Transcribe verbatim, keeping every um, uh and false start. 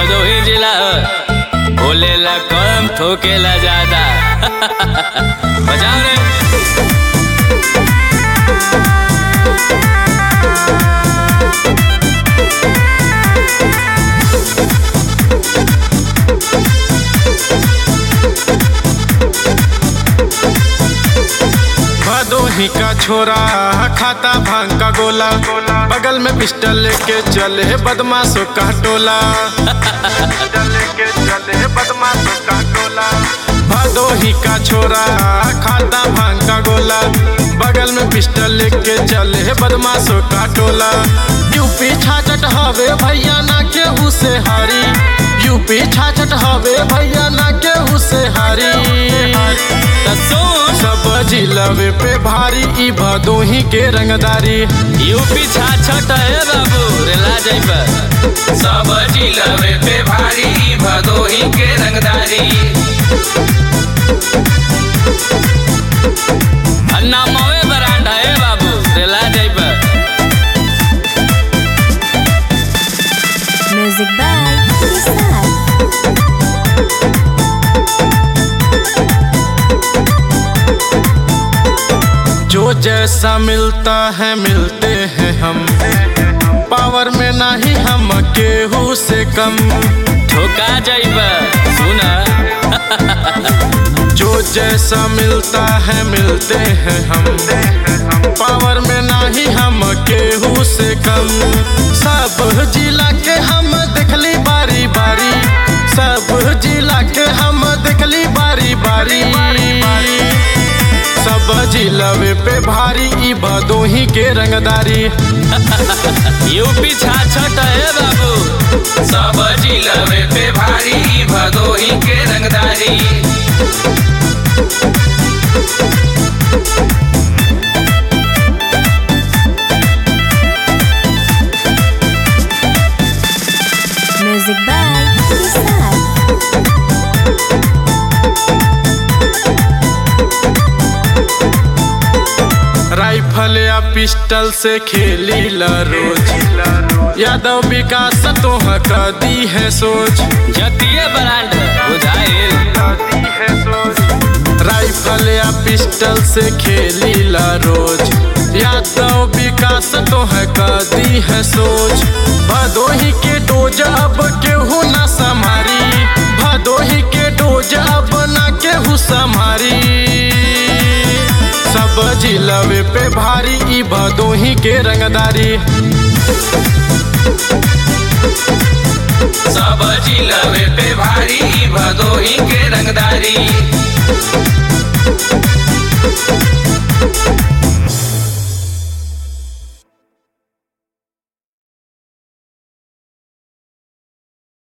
भदोही जिला बोलेला कम ठोकेला ज्यादा। बजाओ रे। भदोही का छोरा खाता भांग का गोला, बगल में पिस्टल लेके चले बदमाशों का टोला। लेके चले बदमाशों का टोला। भदोही का छोरा खाता भांग का गोला, बगल में पिस्टल लेके चले बदमाशों का टोला। यूपी छाछट हवे भैया ना केहू से हारी, यूपी छाछट हवे भैया ना केहू से हारी। सब जिलावे पे भारी ई भदोही के रंगदारी। यूपी छाछट है बाबू रेला जाइबा। सब जिलावे पे भारी ई भदोही के रंगदारी। नामवे बरांडा है बाबू रेला जाइबा। Music by Isaac. जो जैसा मिलता है मिलते हैं हम, पावर में नहीं हम केहू से कम। ठोका जाइबा सुना। जो जैसा मिलता है मिलते हैं हम, पावर में नहीं हम केहू से कम। सब जिला के हम देखली बारी बारी, सब जिला के हम देखली बारी बारी। सब जिलावे पे भारी ई भदोही के रंगदारी। यूपी छाछट है बाबू। सब जिलावे पे भारी ई भदोही के रंगदारी। Music by Isaac. राइफल या पिस्टल से खेली ला रोज, यादव विकास तो दी है सोच। जतिये ब्रांड बुझाइल। राइफल या पिस्टल से खेली ला रोज, यादव विकास तो दी है सोच। भदोही के डोज अब केहू ना संभारी, भदोही के डोज अब ना केहू संभारी। सब जिलावे पे भारी ई भदोही के रंगदारी। सब जिलावे पे भारी ई भदोही के रंगदारी।